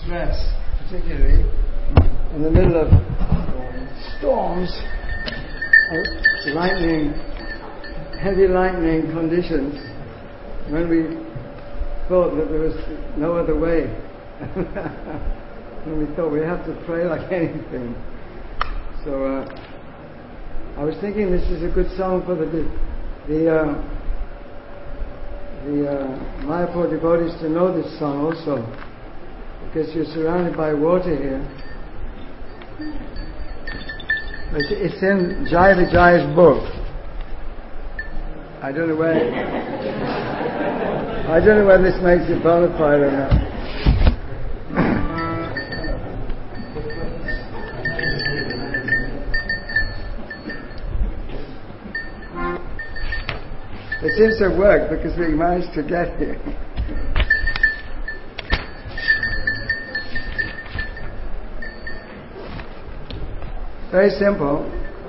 stress, particularly in the middle of storms, lightning, heavy lightning conditions, when we thought that there was no other way. And we thought we have to pray like anything. So I was thinking this is a good song for the Mayapur devotees to know this song also, because you're surrounded by water here. It's in Jai Vijay's book. I don't know whether this makes it bona fide or not. It seems to work because we managed to get here. Very simple.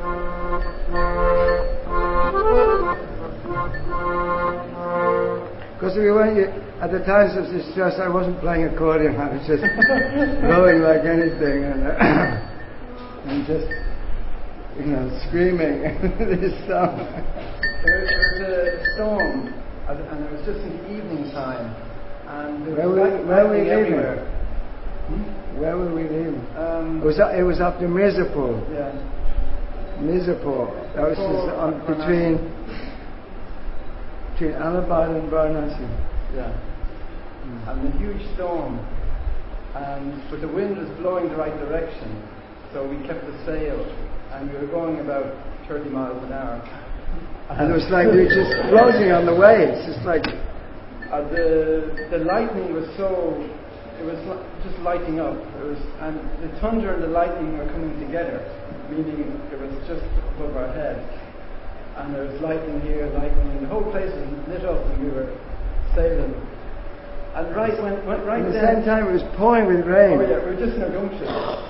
Because we weren't, at the times of distress, I wasn't playing accordion. I was just blowing like anything and just, screaming this song. There was a storm, and it was just in the evening time, and there was lightning everywhere. Where were we living? It was up to Mirzapur. Yeah. Mirzapur. That was between Allahabad and Varanasi. Yeah. And a huge storm, but the wind was blowing the right direction, so we kept the sail, and we were going about 30 miles an hour. And it was like we were just floating on the waves. Just like the lightning was so. It was just lighting up. And the thunder and the lightning were coming together, meaning it was just above our head. And there was lightning here, lightning, and the whole place was lit up, and we were sailing. And at the same time, it was pouring with rain. Oh yeah, we were just in our gumptions.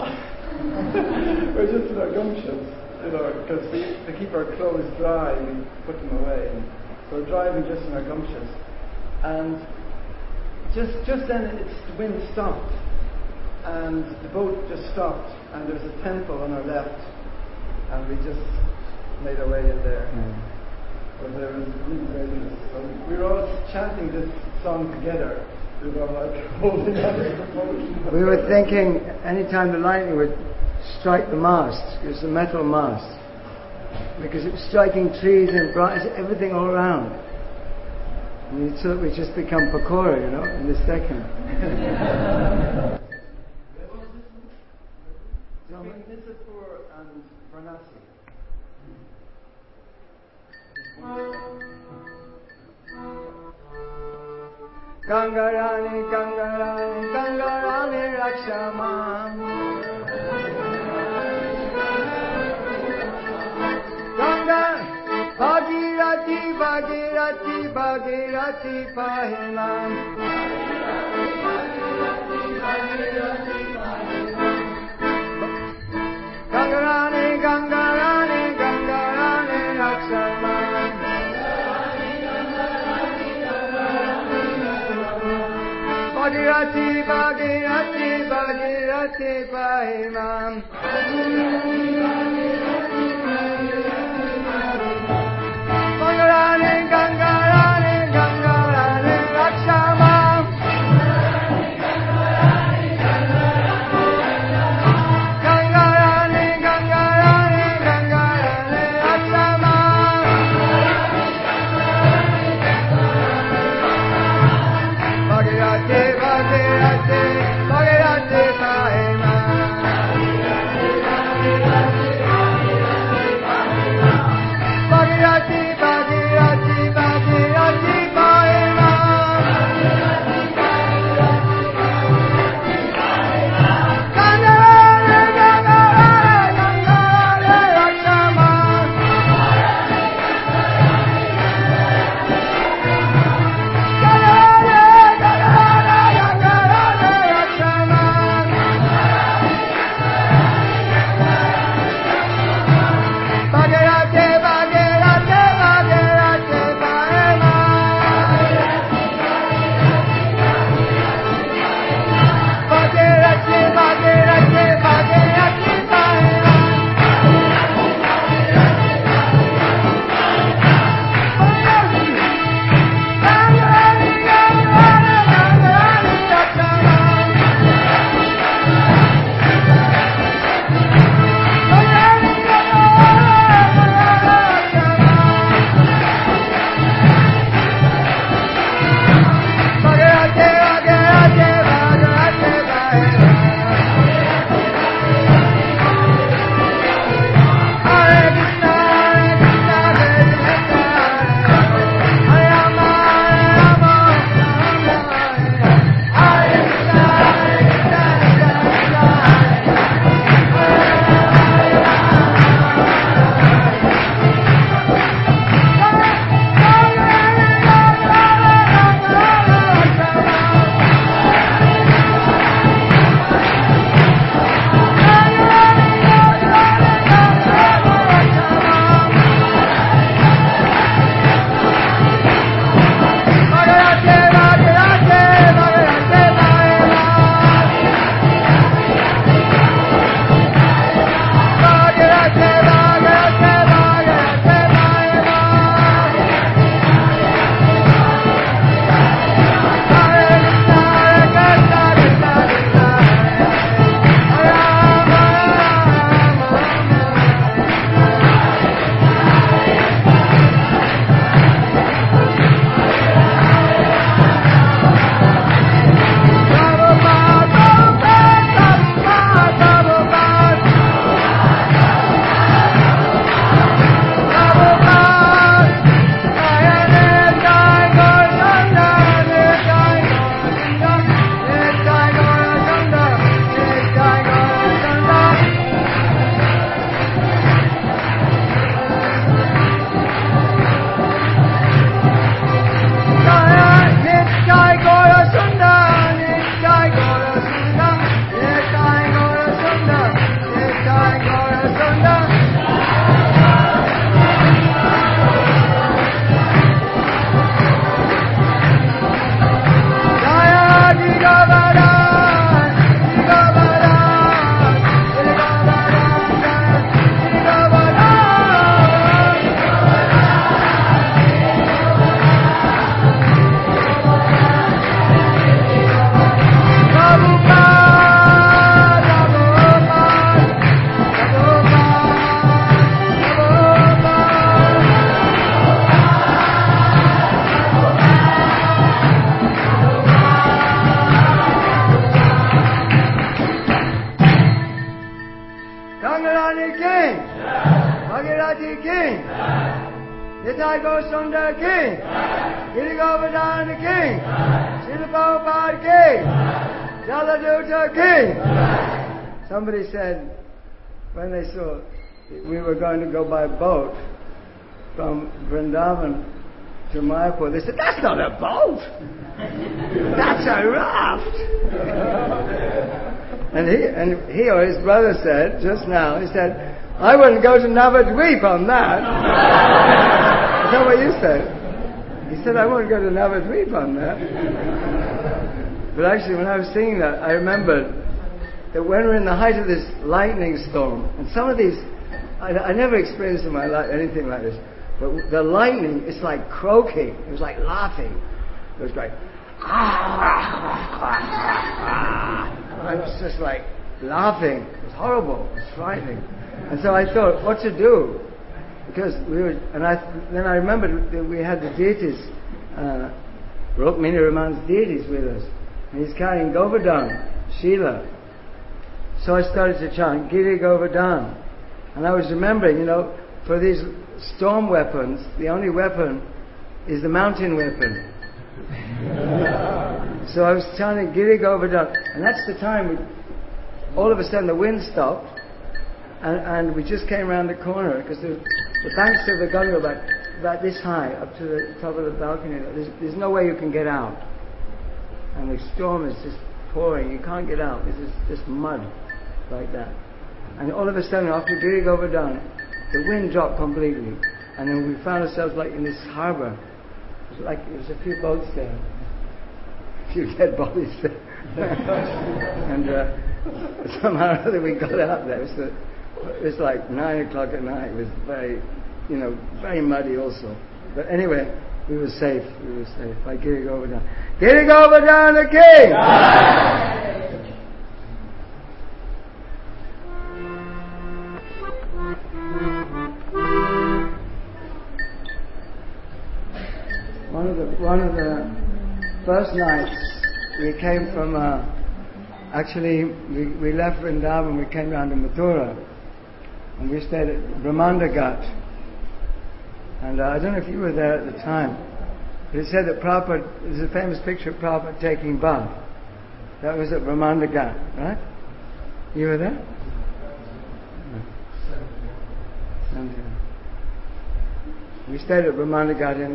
Because to keep our clothes dry, we put them away. And so we're driving just in our gumptions, and just then the wind stopped, and the boat just stopped, and there was a temple on our left, and we just made our way in there. But there was really dangerous. So we were all chanting this song together. We were like holding on to the boat. We were thinking anytime the lightning would strike the mast, it was a metal mast, because it was striking trees and branches, everything all around. And we thought we'd just become pakora, in the second. Between Mirzapur and Varanasi. Gangarani, Gangarani, Gangarani Rakshamam. Ganga, Bhagirati, Bhagirati, Bhagirati Pahinam. Gangarani, Gangarani, Gangarani Rakshamam. Bhagirati, Bhagirati, Bhagirati Pahinam. Gangarani, Gangarani, Gangarani Rakshamam. Gangarani, Gangarani, Gangarani Rakshamam. Bhagirati, Bhagirati, Bhagirati Pahinam. Bhagirati, Bhagirati, Bhagirati Pahinam. Gangarani, Gangarani, Gangarani Rakshamam. Gangarani, Gangarani, Gangarani Rakshamam. Nitai Gosunda King, Giri Govardhan King, Srila Prabhupada King, Jaladuta King. Somebody said, when they saw we were going to go by boat from Vrindavan to Mayapur, they said, that's not a boat, that's a raft. And he or his brother said, just now, he said, I wouldn't go to Navadvip on that. Is that what you said? He said, I won't go to Navadvip on that. But actually, when I was singing that, I remembered that when we're in the height of this lightning storm, and some of these, I never experienced in my life anything like this, but the lightning, it's like croaking. It was like laughing. It was like, I was just like laughing. It was horrible. It was frightening. And so I thought, what to do? Because then I remembered that we had the deities, Rukmini Raman's deities with us. And he's carrying Govardhan, Sheila. So I started to chant, Giri Govardhan. And I was remembering, for these storm weapons, the only weapon is the mountain weapon. So I was chanting Giri Govardhan. And that's the time, all of a sudden the wind stopped. And we just came around the corner because the banks of the Ganga are about this high up to the top of the balcony. There's no way you can get out. And the storm is just pouring. You can't get out. There's just mud like that. And all of a sudden, after Giri Govardhan, the wind dropped completely. And then we found ourselves like in this harbour. It was a few boats there. A few dead bodies there. And somehow or other we got out there. It was like 9 o'clock at night. It was very, very muddy also. But anyway, we were safe. We were safe by Giri Govardhan. Giri Govardhan the King! One of the first nights we came from, we left Vrindavan, we came down to Mathura. And we stayed at Brahmanda Ghat. And I don't know if you were there at the time, but it said that Prabhupada, there's a famous picture of Prabhupada taking bath. That was at Brahmanda Ghat, right? You were there? No. We stayed at Brahmanda Ghat in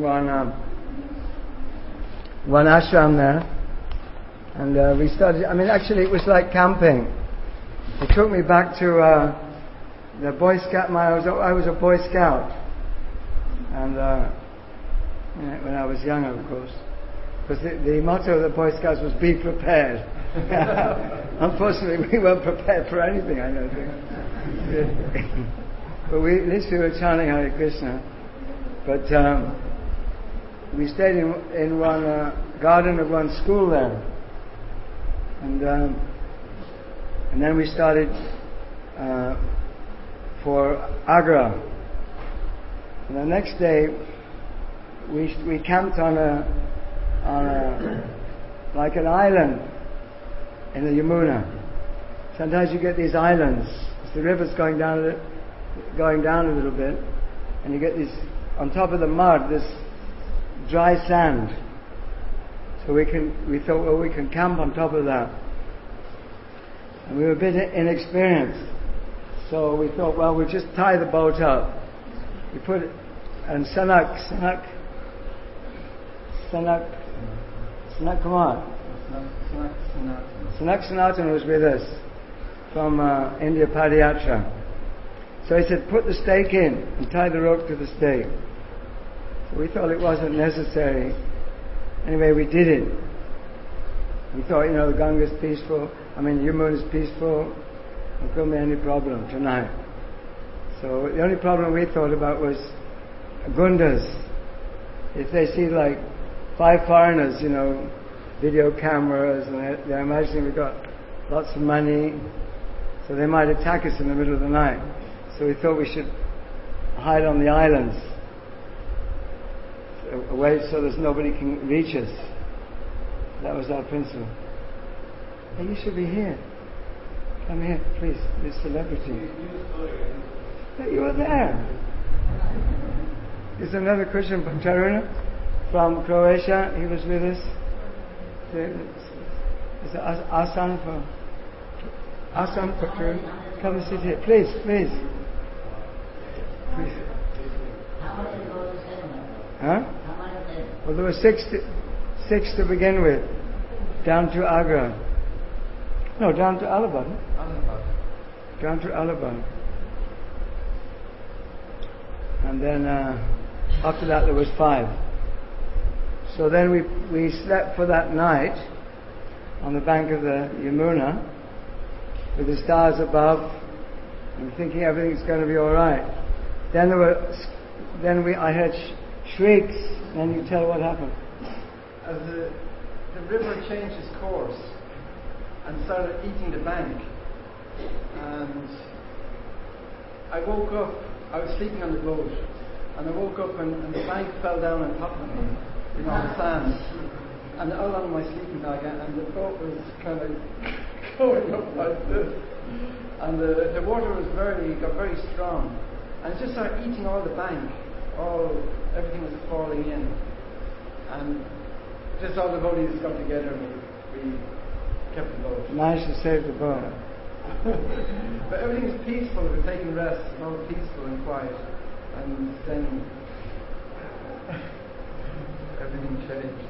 one ashram there. And we started, actually it was like camping. It took me back to the Boy Scout. I was a Boy Scout, and when I was younger, of course, because the motto of the Boy Scouts was "Be prepared." Unfortunately, we weren't prepared for anything. I don't think, but at least we were chanting Hare Krishna. But we stayed in one garden of one school there, and then we started. For Agra. And the next day we camped on like an island in the Yamuna. Sometimes you get these islands. The river's going down a little bit, and you get these on top of the mud, this dry sand. So we thought, well, we can camp on top of that. And we were a bit inexperienced. So we thought, well, we'll just tie the boat up. We put it, and Sanak Kumar, Sanak Sanatan was with us from India Padayatra. So he said, put the stake in and tie the rope to the stake. So we thought it wasn't necessary. Anyway, we did it. We thought, the Ganga's peaceful, Yamuna's peaceful, there couldn't be any problem tonight. So the only problem we thought about was gundas. If they see like 5 foreigners, video cameras, and they're imagining we've got lots of money, so they might attack us in the middle of the night. So we thought we should hide on the islands, away so that nobody can reach us. That was our principle. Hey, you should be here. Come here, please, this celebrity. Hey, you were there. There's another Christian, Taruna, from Croatia. He was with us. Is it Asan for Taruna? Come and sit here, please. Huh? Well, there were six to begin with, down to Agra. No, down to Allahabad. Down to Allahabad. And then after that there was 5. So then we slept for that night on the bank of the Yamuna with the stars above and thinking everything's going to be all right. Then I heard shrieks. Then you tell what happened. As the river changed its course and started eating the bank, and I woke up. I was sleeping on the boat, and I woke up and the bank fell down on top of me, on the sand, and out on my sleeping bag, and the boat was kind of going up like this, and the water got very strong, and it just started eating all the bank. Everything was falling in, and just all the boats got together and we kept the boat. Managed to save the boat. But everything was peaceful. We were taking rest, all peaceful and quiet, and then everything changed.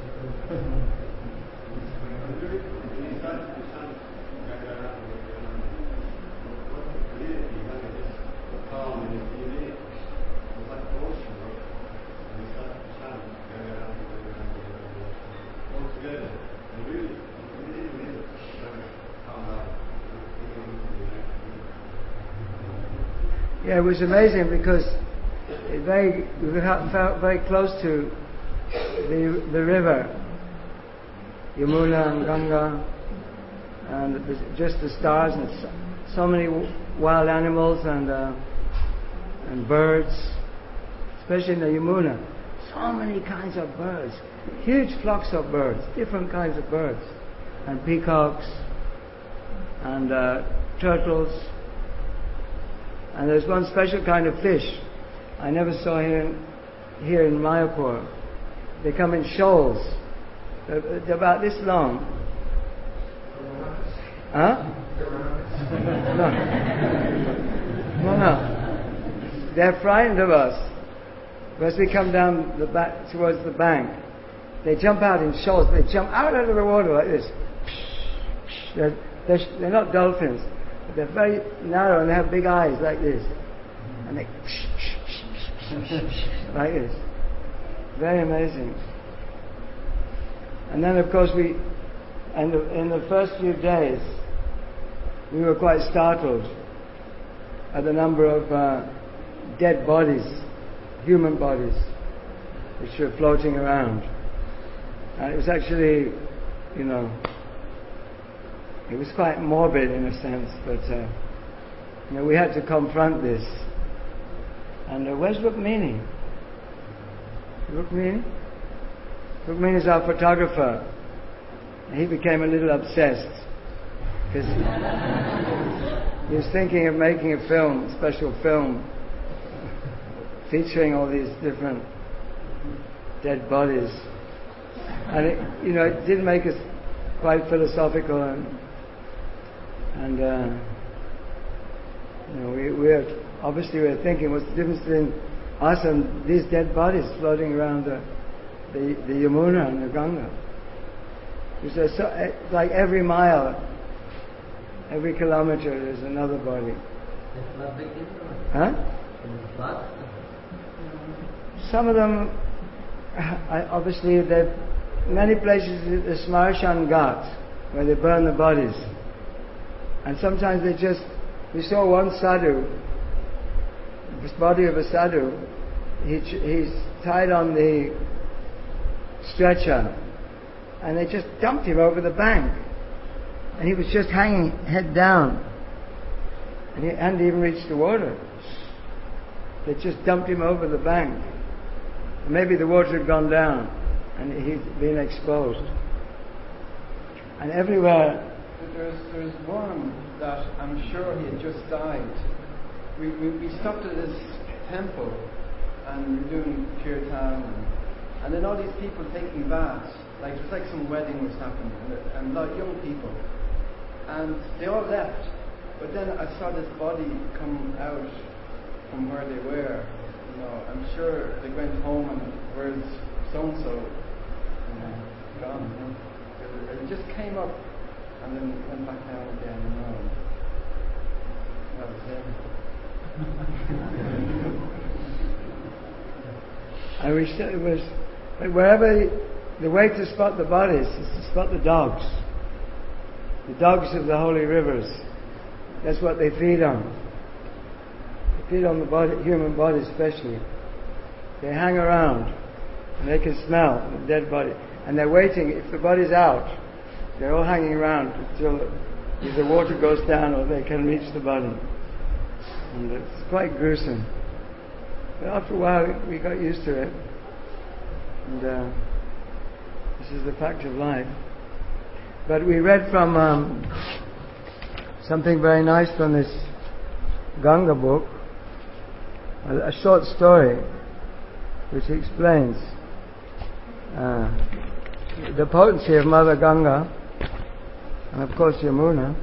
Yeah, it was amazing because we felt very close to the river, Yamuna and Ganga, and just the stars and so many wild animals and birds, especially in the Yamuna. So many kinds of birds, huge flocks of birds, different kinds of birds, and peacocks and turtles. And there's one special kind of fish I never saw here in Mayapur. They come in shoals. They're about this long. Huh? No. They're frightened of us. As we come down towards the bank, they jump out in shoals. They jump out of the water like this. They're not dolphins. They're very narrow and they have big eyes like this. And they like this. Very amazing. And then of course in the first few days we were quite startled at the number of dead bodies, human bodies, which were floating around. And it was actually, it was quite morbid in a sense, but we had to confront this. And where's Rukmini? Rukmini is our photographer. He became a little obsessed because he was thinking of making a special film, featuring all these different dead bodies. And it did make us quite philosophical and we were thinking, what's the difference between us and these dead bodies floating around the Yamuna and the Ganga? Like every mile, every kilometer, there's another body. Huh? Some of them, obviously, many places, the Smarshan Ghat, where they burn the bodies. And sometimes we saw one sadhu, this body of a sadhu, he's tied on the stretcher, and they just dumped him over the bank. And he was just hanging head down. And he hadn't even reached the water. They just dumped him over the bank. Maybe the water had gone down and he'd been exposed. And everywhere. There's one that I'm sure he had just died. We stopped at this temple and we were doing kirtan, and then all these people taking baths. Like it was like some wedding was happening, and a lot of young people. And they all left. But then I saw this body come out from where they were. I'm sure they went home and where's so-and-so? Gone. It just came up and then went back down again. That was him. I wish that it was, but wherever the way to spot the bodies is to spot the dogs of the holy rivers. That's what they feed on. They feed on the human body especially. They hang around and they can smell the dead body, and they're waiting. If the body's out, they're all hanging around until either water goes down or they can reach the body. And it's quite gruesome. But after a while, we got used to it. And this is the fact of life. But we read from something very nice from this Ganga book, a short story which explains the potency of Mother Ganga and of course Yamuna.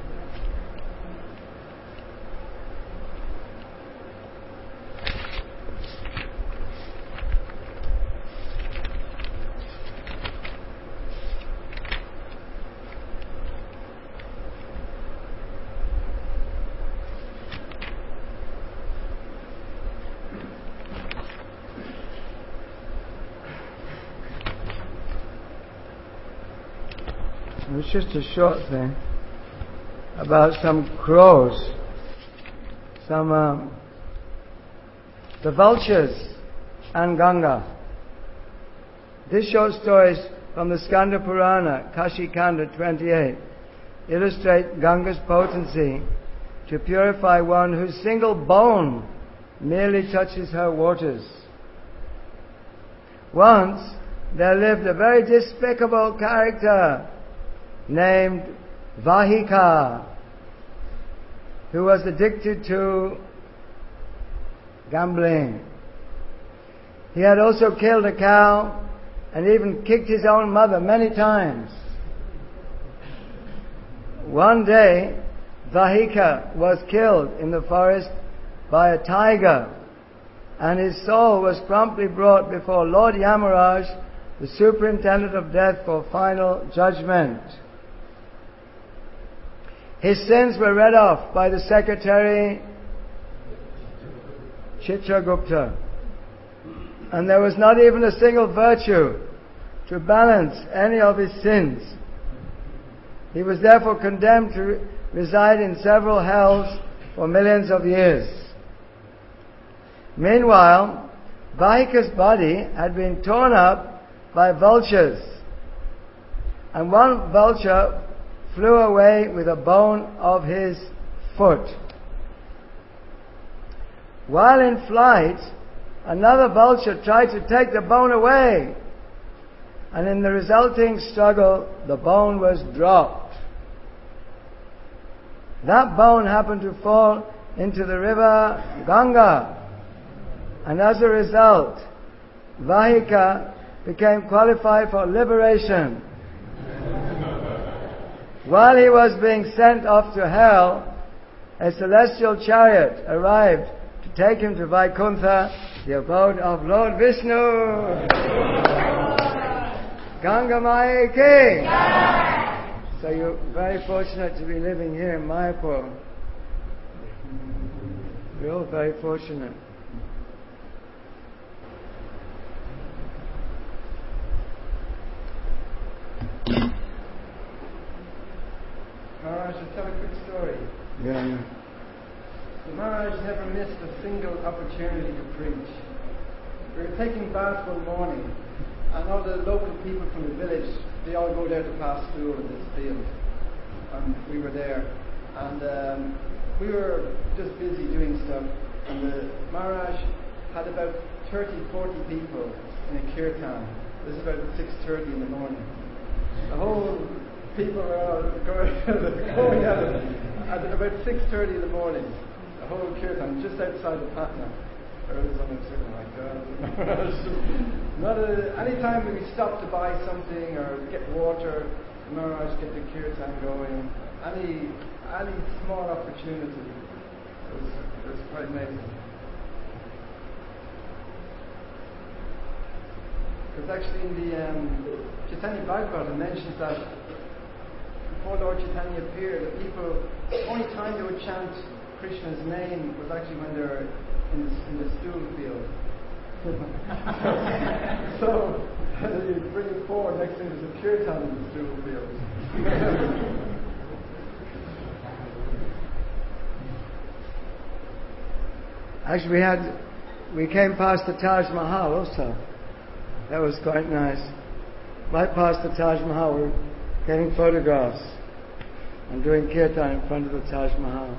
It's just a short thing about some crows, the vultures and Ganga. This short story is from the Skanda Purana, Kashi Kanda 28, illustrate Ganga's potency to purify one whose single bone merely touches her waters. Once there lived a very despicable character named Vahika, who was addicted to gambling. He had also killed a cow and even kicked his own mother many times. One day, Vahika was killed in the forest by a tiger, and his soul was promptly brought before Lord Yamaraj, the superintendent of death, for final judgment. His sins were read off by the secretary Chitragupta, and there was not even a single virtue to balance any of his sins. He was therefore condemned to reside in several hells for millions of years. Meanwhile, Vahika's body had been torn up by vultures, and one vulture flew away with a bone of his foot. While in flight, another vulture tried to take the bone away, and in the resulting struggle, the bone was dropped. That bone happened to fall into the river Ganga, and as a result, Vahika became qualified for liberation. While he was being sent off to hell, a celestial chariot arrived to take him to Vaikuntha, the abode of Lord Vishnu. Ganga Mai Ki! So you're very fortunate to be living here in Mayapur. We're all very fortunate. Maharaj, I'll tell a quick story. Yeah. So Maharaj never missed a single opportunity to preach. We were taking bath one morning, and all the local people from the village, they all go there to pass through in this field. And we were there, and we were just busy doing stuff, and the Maharaj had about 30, 40 people in a kirtan. This is about 6:30 in the morning. The whole people were all going at it at about 6:30 in the morning. The whole kirtan just outside the Patna. I was on it saying, "My God!" Any time we stopped to buy something or get water, Maharaj get the kirtan going. Any small opportunity was quite amazing. Because actually in the Chaitanya Bhagavata mentions that before Lord Chaitanya appeared, the people, the only time they would chant Krishna's name was actually when they're in the stool field. So you bring it forward, next thing there's a kirtan in the stool field. Actually, we came past the Taj Mahal also. That was quite nice. Right past the Taj Mahal, we were getting photographs and doing kirtan in front of the Taj Mahal.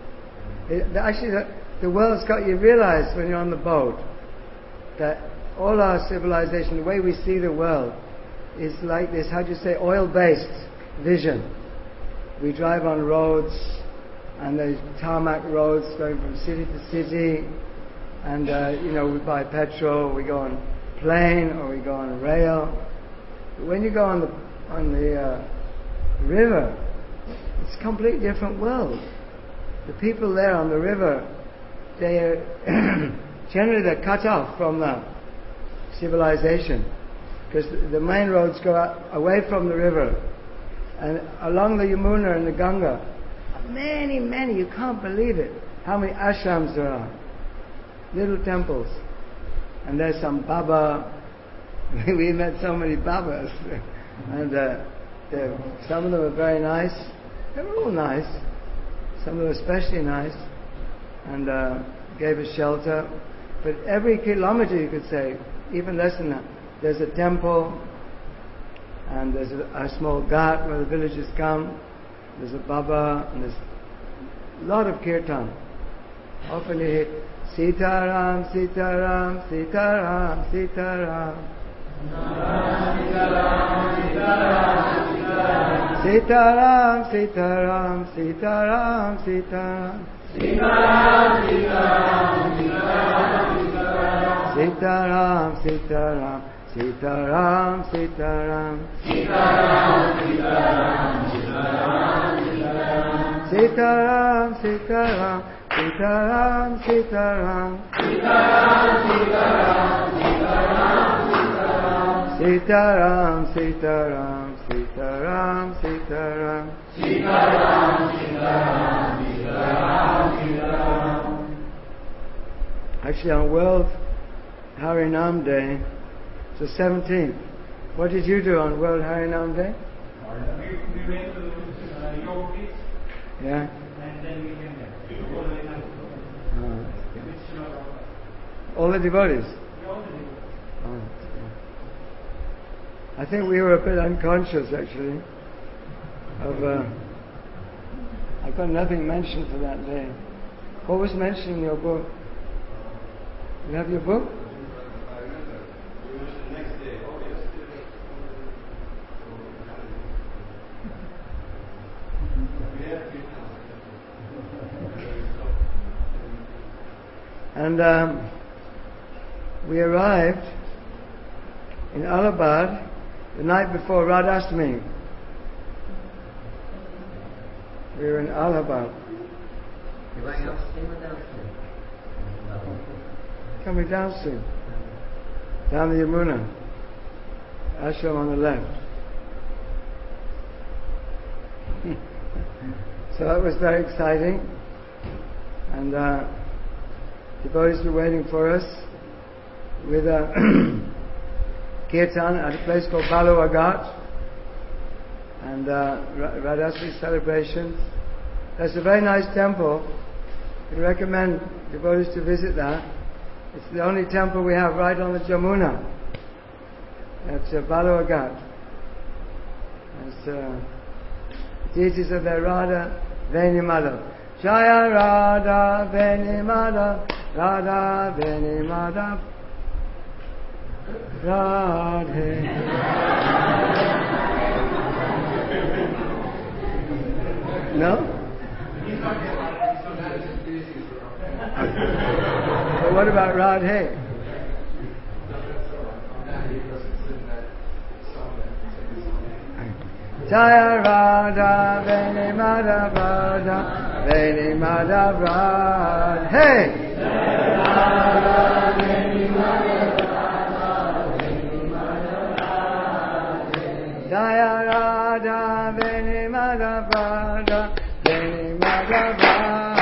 The world's got you realize when you're on the boat that all our civilization, the way we see the world, is like this, how do you say, oil-based vision. We drive on roads, and there's tarmac roads going from city to city, and we buy petrol, we go on plane or we go on rail. But when you go on the river, it's a completely different world. The people there on the river, generally they're cut off from the civilization, because the main roads go away from the river, and along the Yamuna and the Ganga, many, you can't believe it, how many ashrams there are, little temples. And there's some Baba. We met so many Babas, and some of them are very nice. They were all nice. Some of them especially nice, and gave us shelter. But every kilometer, you could say, even less than that, there's a temple, and there's a small ghat where the villagers come. There's a Baba, and there's a lot of kirtan. Often you hear Sitaram, Sitaram, Sitaram, Sitaram. Sitaram, Sitaram, Sitaram, Sitaram. Sitaram, Sitaram, Sitaram, Sitaram. Sitaram, Sitaram, Sitaram, Sitaram. Sitaram, Sitaram, Sitaram, Sitaram. Actually, on World Harinam Day, it's the 17th. What did you do on World Harinam Day? We went to Yogi. Yeah. And then we came back. All the devotees? All the devotees. Oh, that's good. I think we were a bit unconscious, actually. I've got nothing mentioned for that day. What was mentioned in your book? You have your book? I remember. We mentioned the next day. Oh, yesterday. We had good And we arrived in Allahabad the night before Radhastami. We were in Allahabad. You're going upstream or downstream? Coming downstream. Down the Yamuna. Ashram on the left. So that was very exciting. And devotees were waiting for us with kirtan at a place called Baluaghat and Radhasri celebrations. That's a very nice temple. I recommend devotees to visit that. It's the only temple we have right on the Jamuna. That's Baluaghat. It's deities of their Radha Veni Madhav. Jaya Radha Veni Madhav, Radha Veni Madhav, Radhe. No? But what about Radhe? Jaya Radha Veni Madhav, Radha Veni Madhav, Radhe. Jaya Radha Veni Madhav, Radha Veni Madhav, Radhe. Jaya Radha Veni Madhav, Radha Veni Madhav, Radhe.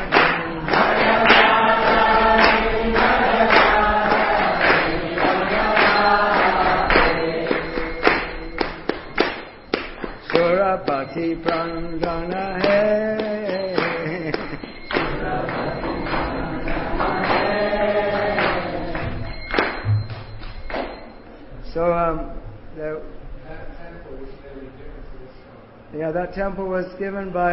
Surapati Prandana Hai. So that temple was given by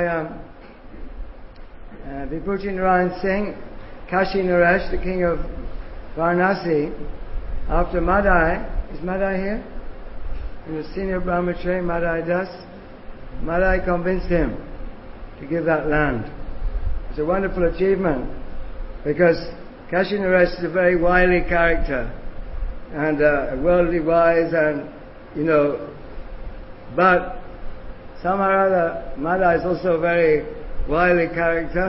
Vibhuti Narayan Singh, Kashi Naresh, the king of Varanasi, after Madai. Is Madai here? And the senior brahmachari, Madai Das. Madai convinced him to give that land. It's a wonderful achievement because Kashi Naresh is a very wily character and worldly wise and, but somehow or other Madai is also a very wily character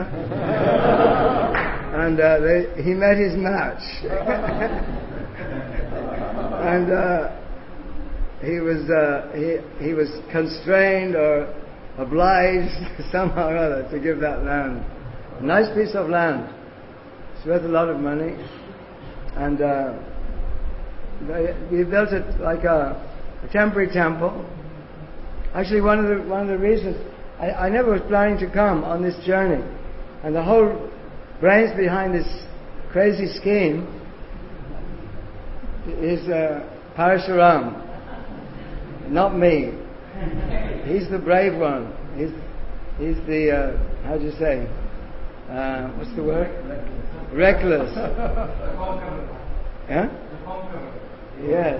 and he met his match. And he was constrained or obliged somehow or other to give that land. A nice piece of land. It's worth a lot of money. And we built it like a temporary temple. Actually, one of the reasons I never was planning to come on this journey, and the whole brains behind this crazy scheme is Parashuram. Not me. He's the brave one. He's the how do you say? What's the word? Reckless. Yeah? Yes.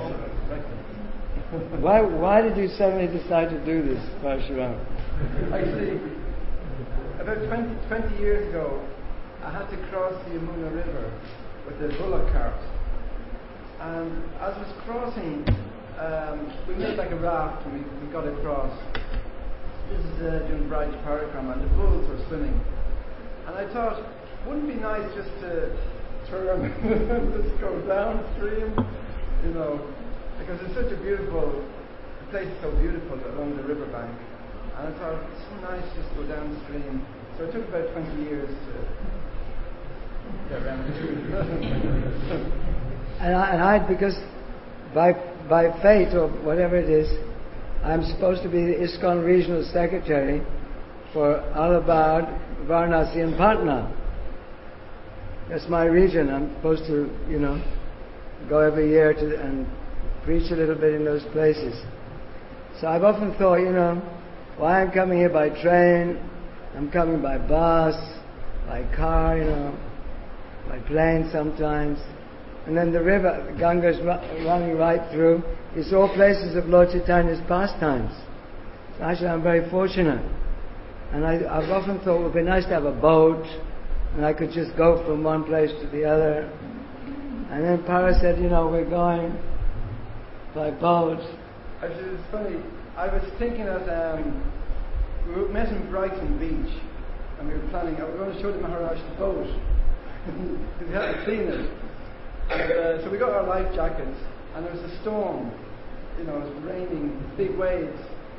Why did you suddenly decide to do this, Parashuram? Actually, about 20 years ago, I had to cross the Yamuna River with a bullock cart. And as I was crossing, we made like a raft and we got across. This is during Braj Parikrama and the bulls were swimming. And I thought, wouldn't it be nice just to turn and just go downstream, because it's such a beautiful, the place is so beautiful along the riverbank. And I thought, it's so nice just to go downstream. So it took about 20 years to get around to it. And I because by fate or whatever it is, I'm supposed to be the ISKCON regional secretary for Allahabad, Varanasi and Patna. That's my region. I'm supposed to, go every year and preach a little bit in those places. So I've often thought, why I'm coming here by train, I'm coming by bus, by car, by plane sometimes. And then the river, Ganga's running right through. It's all places of Lord Chaitanya's pastimes. So actually I'm very fortunate. And I've often thought it would be nice to have a boat, and I could just go from one place to the other. And then Para said, we're going by boat. Actually, it's funny. I was thinking that we met in Brighton Beach, and we were planning, I was going to show the Maharaj the boat, because he hadn't seen it. And so we got our life jackets, and there was a storm. It was raining, big waves.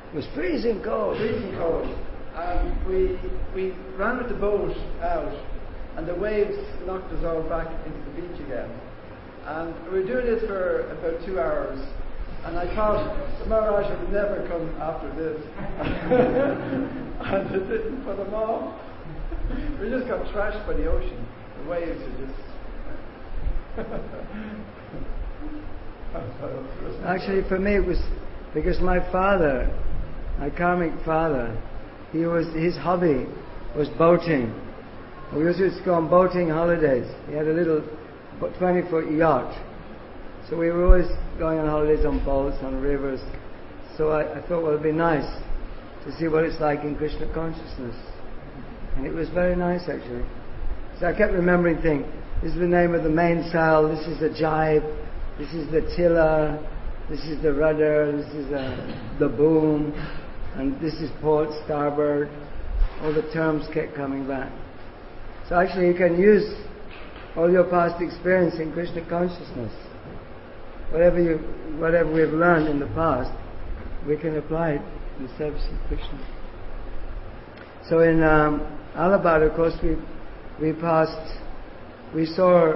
It was freezing cold. Freezing cold. And we ran with the boat out, and the waves knocked us all back into the beach again. And we were doing this for about 2 hours, and I thought the Maharaj would never come after this. And it didn't put them off. We just got trashed by the ocean. The waves are just... Actually, for me, it was because my father, my karmic father, his hobby was boating. We used to go on boating holidays. He had a little 20-foot yacht. So we were always going on holidays on boats, on rivers. So I thought, well, it'd be nice to see what it's like in Krishna consciousness. And it was very nice, actually. So I kept remembering things. This is the name of the mainsail, this is the jibe, this is the tiller, this is the rudder, this is the boom, and this is port, starboard. All the terms kept coming back. So actually you can use all your past experience in Krishna consciousness. Whatever we've learned in the past, we can apply it in the service of Krishna. So in Allahabad, of course, we saw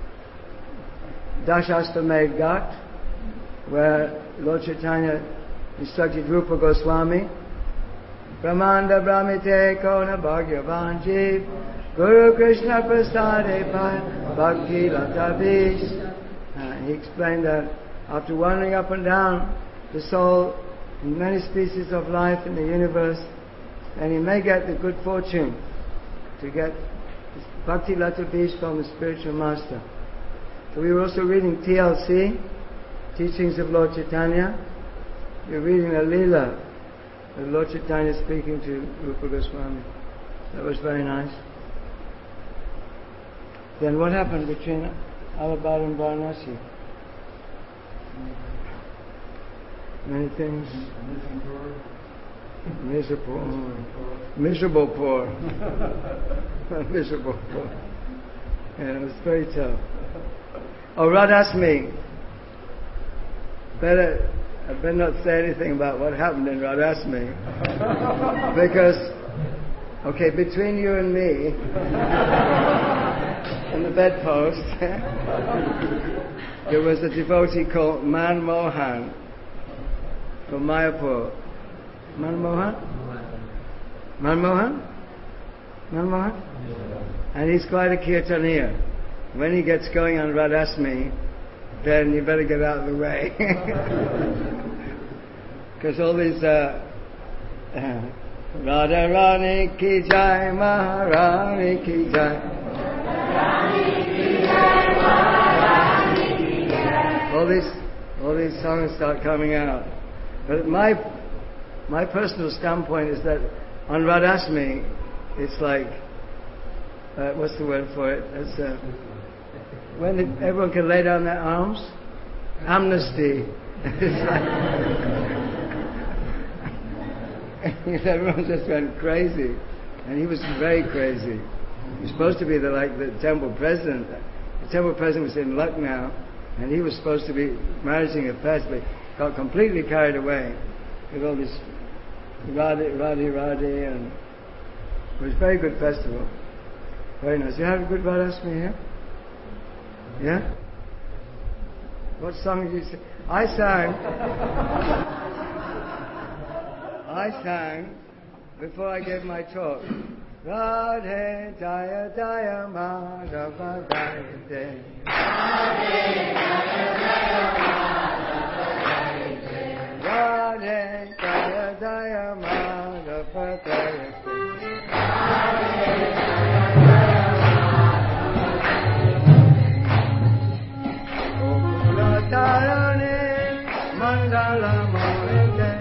Dashashtamedh Ghat, where Lord Chaitanya instructed Rupa Goswami, Brahmanda Brahmite Kona Bhagyavan Jeev Guru Krishna Prasade Bhakti Lata Vish. He explained that after wandering up and down the soul in many species of life in the universe, and he may get the good fortune to get Bhakti Lata Vish from the spiritual master. So we were also reading TLC, Teachings of Lord Chaitanya. We were reading a Leela of Lord Chaitanya speaking to Rupa Goswami. That was very nice. Then what happened between Allahabad and Varanasi? Many things. Miserable poor. Miserable poor. Yeah, it was very tough. Oh, Radhasmi. I better not say anything about what happened in Radhasmi. Because, okay, between you and me, on the bedpost, there was a devotee called Man Mohan from Mayapur. Man Mohan? Man Mohan? Man Mohan? And he's quite a kirtaniya. When he gets going on Radhasmi, then you better get out of the way. Because all these Radha Rani ki jai, Maharani ki jai, all these songs start coming out. But my personal standpoint is that on Radhasmi, it's like what's the word for it? It's when everyone can lay down their arms, amnesty. It's like everyone just went crazy, and he was very crazy. He was supposed to be the temple president. The temple president was in Lucknow, and he was supposed to be managing affairs, but got completely carried away with all this Radhi, and it was a very good festival. Very nice. You had a good Radhasmi here? Yeah? What song did you sing? I sang before I gave my talk. Radhe Jaya Jaya Madhava Jaya Jaya. Radhe Jaya Jaya Madhava Jaya Jaya. Tarane Mandala Mohite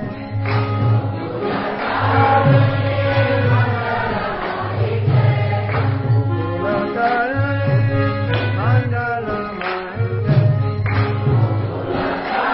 Mandala Mohite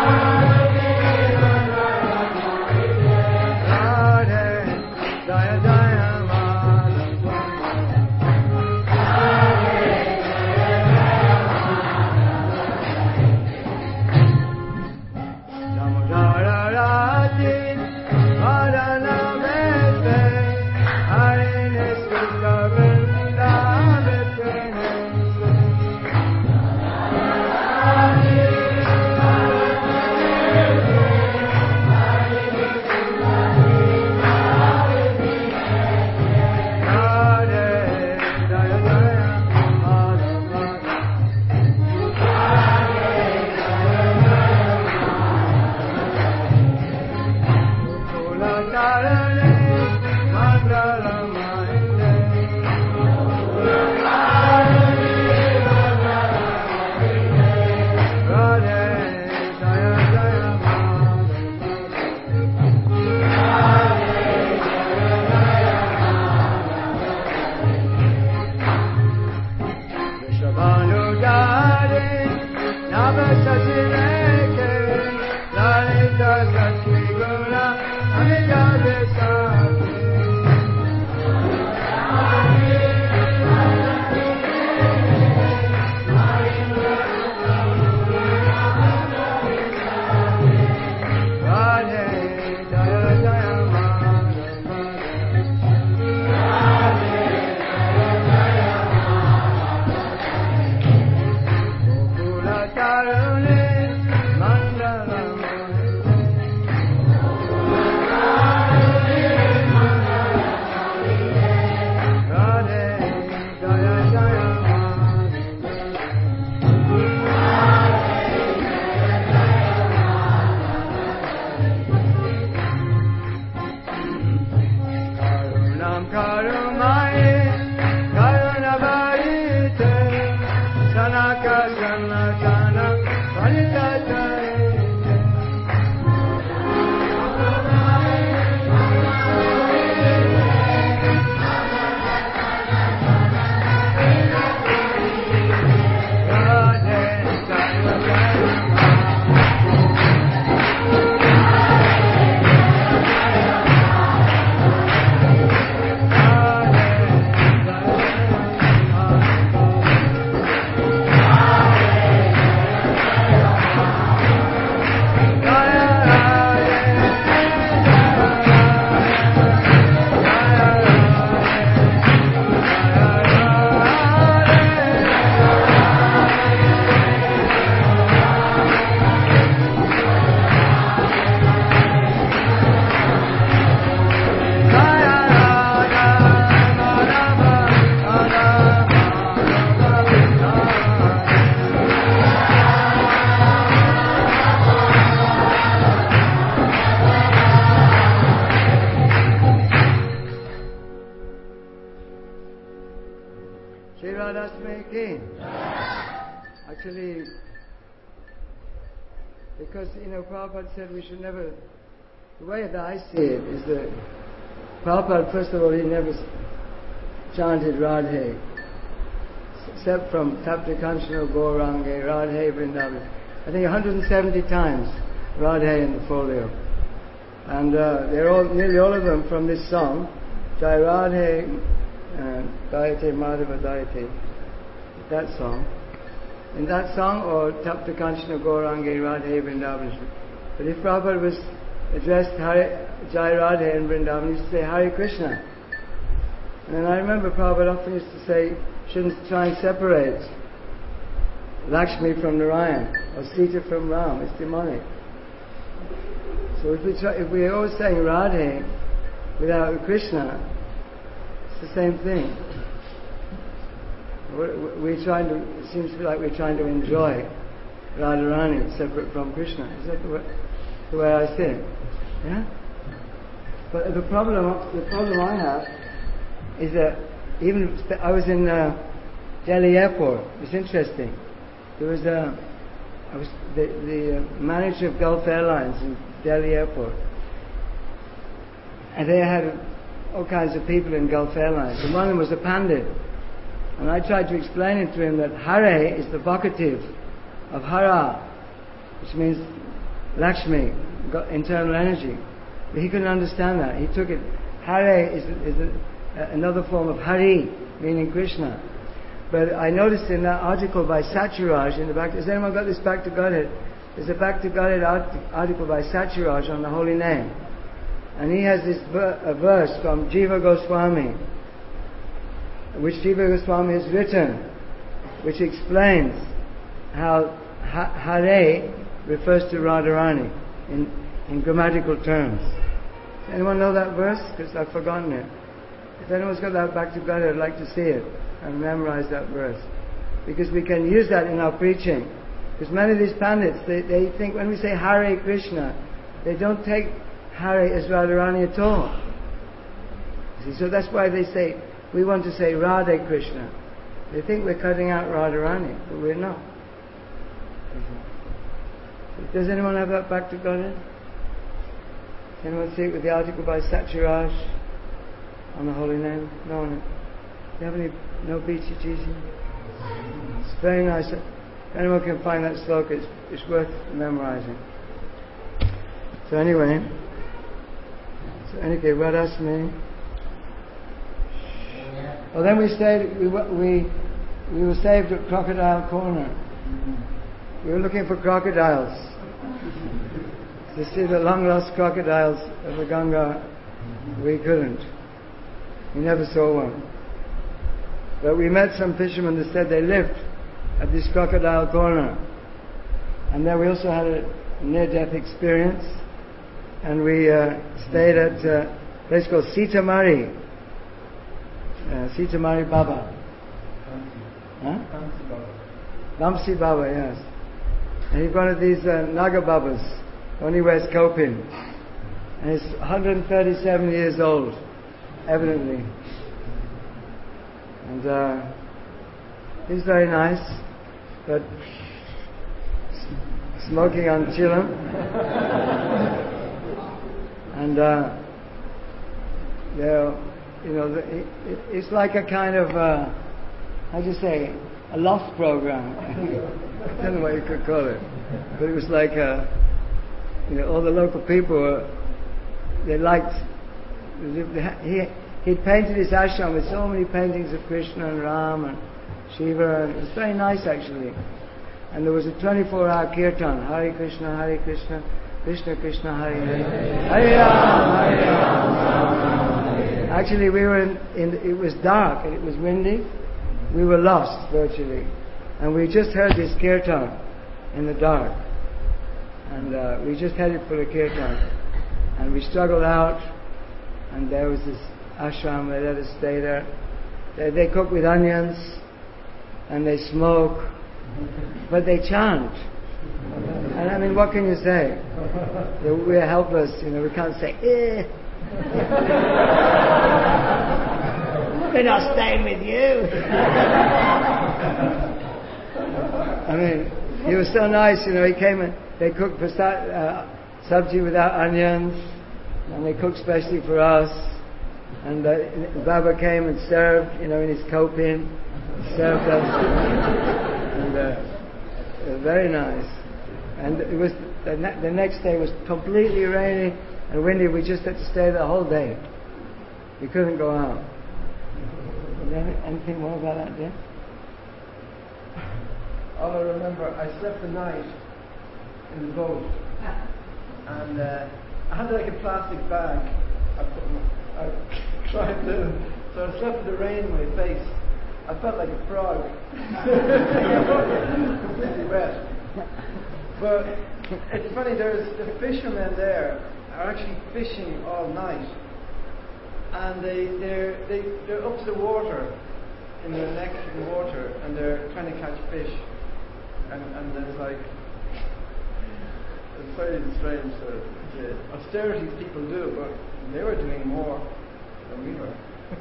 Shri Radhasmi ki. Actually, because, Prabhupada said we should never, the way that I see it is that Prabhupada, first of all, he never chanted Radhe, except from Tapta Kanchana Gaurange, Radhe Vrindavan. I think 170 times Radhe in the folio. And they're nearly all of them from this song, Jai Radhe Dayate Madhava Dayate, that song. In that song, or Tapta Kanchana Gaurange Radhe Vrindavan. But if Prabhupada was addressed Jai Radhe in Vrindavan, he used to say Hare Krishna. And then I remember Prabhupada often used to say, shouldn't try and separate Lakshmi from Narayan or Sita from Ram, it's demonic. So if we're always saying Radhe without Krishna, it's the same thing. It seems to be like we're trying to enjoy Radharani separate from Krishna. Is that the way I see it? Yeah? But the problem I have is that I was in Delhi airport. It was interesting. There was the manager of Gulf Airlines in Delhi airport, and they had all kinds of people in Gulf Airlines, and one of them was a pandit. And I tried to explain it to him that Hare is the vocative of Hara, which means Lakshmi, internal energy. But he couldn't understand that. He took it, Hare is another form of Hari, meaning Krishna. But I noticed in that article by Satyaraj in the back, has anyone got this Back to Godhead? There's a Back to Godhead article by Satyaraj on the holy name. And he has this a verse from Jiva Goswami, which Jiva Goswami has written, which explains how Hare refers to Radharani in grammatical terms. Does anyone know that verse? Because I've forgotten it. If anyone's got that Back to God, I'd like to see it and memorize that verse. Because we can use that in our preaching. Because many of these pandits, they think when we say Hare Krishna, they don't take Hare as Radharani at all. See, so that's why they say, we want to say Radhe Krishna. They think we're cutting out Radharani, but we're not. Does anyone have that Back to Godhead? Does anyone see it with the article by Satyaraj on the holy name? No one. Do you have any? No BTGs? It's very nice. If anyone can find that sloka, it's worth memorizing. So anyway, Radhasmi. Well, then we stayed. We were saved at Crocodile Corner. We were looking for crocodiles to see the long lost crocodiles of the Ganga. We couldn't. We never saw one. But we met some fishermen that said they lived at this Crocodile Corner. And then we also had a near-death experience. And we stayed at a place called Sitamari. Sitamari Baba. Vamsi Baba, yes. And he's one of these Naga Babas. Only wears kopin. And he's 137 years old, evidently. And he's very nice, but smoking on chillum. And it's like a kind of how do you say, a loft program. I don't know what you could call it, but it was like all the local people they liked. He'd painted his ashram with so many paintings of Krishna and Ram and Shiva, and it was very nice actually. And there was a 24-hour kirtan, Hare Krishna, Krishna Krishna, Hare Hare, Hare Ram, Hare Ram, Ram Ram, Hare Hare. Actually, we were it was dark and it was windy. We were lost virtually, and we just heard this kirtan in the dark, and we just headed for the kirtan, and we struggled out, and there was this ashram. They let us stay there. They cook with onions, and they smoke, but they chant. And I mean, what can you say? We're helpless, we can't say, eh. We're not staying with you. I mean, he was so nice, you know. He came and they cooked sabji without onions, and they cooked specially for us. And Baba came and served, you know, in his kopin, served us, and very nice. And it was the next day was completely rainy and windy. We just had to stay the whole day. We couldn't go out. Is there anything more about that day? All I remember, I slept the night in the boat, and I had like a plastic bag. I tried to, so I slept with the rain in my face. I felt like a frog, completely wet. But it's funny. There's the fishermen there are actually fishing all night, and they're up to the water, in their neck in the water, and they're trying to catch fish. And there's like, it's very strange the austerities people do, but they were doing more than we were.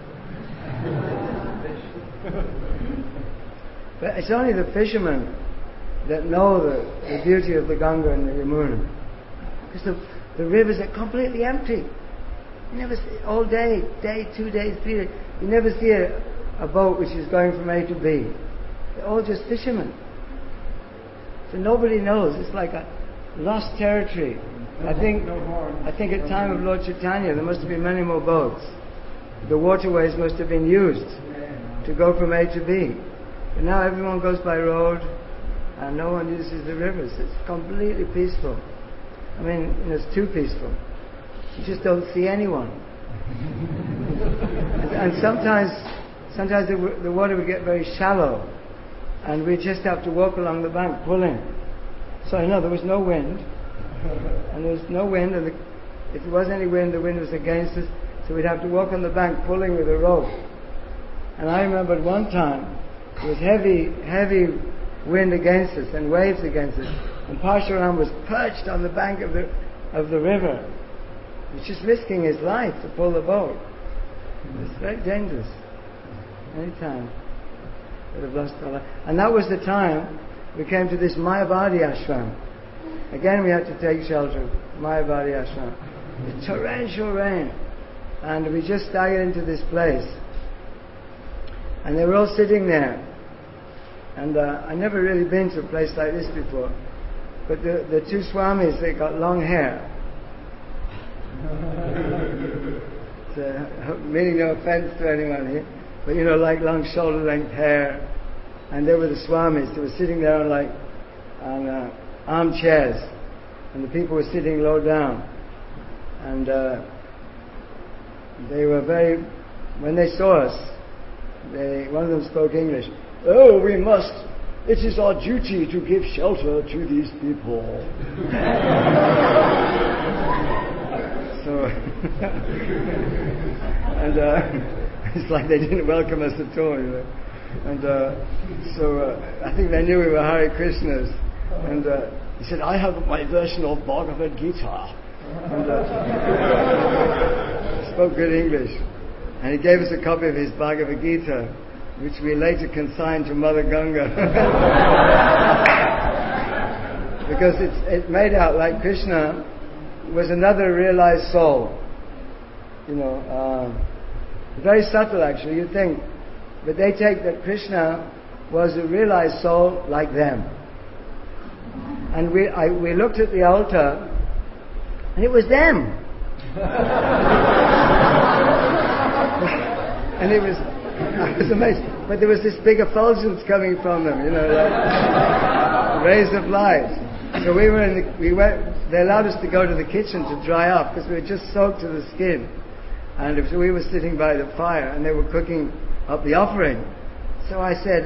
But it's only the fishermen that know the beauty of the Ganga and the Yamuna. Because the rivers are completely empty. You never see, all day, 2 days, 3 days, you never see a boat which is going from A to B. They're all just fishermen. So nobody knows. It's like a lost territory. I think at time of Lord Chaitanya there must have been many more boats. The waterways must have been used to go from A to B. But now everyone goes by road and no one uses the rivers. It's completely peaceful. I mean, it's too peaceful. You just don't see anyone. And sometimes the water would get very shallow, and we just have to walk along the bank pulling. So there was no wind, and if there was any wind, the wind was against us, so we'd have to walk on the bank pulling with a rope. And I remembered one time, there was heavy wind against us and waves against us, and Parshuram was perched on the bank of the river. He was just risking his life to pull the boat. It's very dangerous. Any time. Would have lost our life. And that was the time we came to this Mayavadi ashram. Again we had to take shelter. Mayavadi ashram. It's torrential rain. And we just staggered into this place. And they were all sitting there. And I never really been to a place like this before. But the two swamis, they got long hair. So, meaning no offense to anyone here. But like long shoulder length hair. And they were the swamis. They were sitting there on armchairs. And the people were sitting low down. And they were when they saw us, one of them spoke English. Oh, it is our duty to give shelter to these people. So, and it's like they didn't welcome us at all, And so I think they knew we were Hare Krishnas. And he said, I have my version of Bhagavad Gita. And spoke good English. And he gave us a copy of his Bhagavad Gita, which we later consigned to Mother Ganga. Because it made out like Krishna was another realized soul. Very subtle actually, you think. But they take that Krishna was a realized soul like them. And we looked at the altar, and it was them. And I was amazed. But there was this big effulgence coming from them, like rays of light. So they allowed us to go to the kitchen to dry off because we were just soaked to the skin. And so we were sitting by the fire and they were cooking up the offering. So I said,